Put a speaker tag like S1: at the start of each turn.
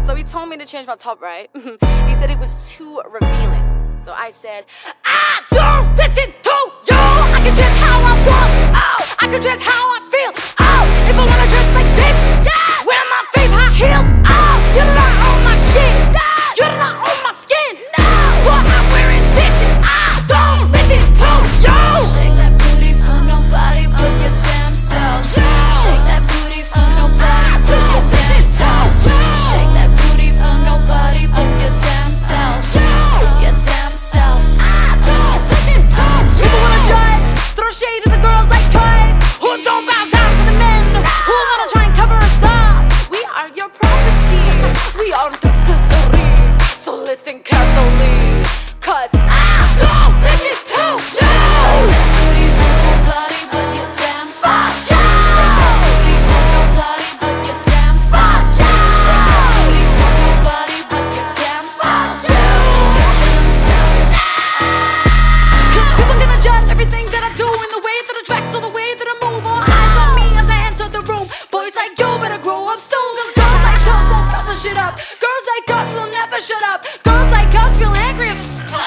S1: So he told me to change my top, right? He said it was too revealing. So I said, I don't listen to you. I can dress how I want. Oh, I can dress how I feel. Oh, if I wanna dress like this, yeah. Wear my favorite high heels. Oh, you do not own my shit. Yeah. You do not own my skin. No, but I'm wearing this and I don't listen to you.
S2: Shake that booty for nobody but your damn self. Shake that booty for nobody but your damn self. Shake that booty for nobody but your damn self. Your damn self.
S1: I don't listen to you. People wanna judge, throw shade at the girls like toys, who don't bow down to the men, who wanna try and cover us up. We are your property, we aren't accessories. So listen carefully, cause I don't listen to you.
S2: Shake that booty for nobody but your damn self. Shake that booty for nobody but your damn self. Shake that booty for nobody but your damn self. Your damn self.
S1: Cause people gonna judge everything that I do, in the way that I dress or the way that I move. All eyes on me as I enter the room. Boys like you better grow up soon, cause girls like us won't cover shit up. Girls like us will never shut up. Girls like us feel angry as fuck.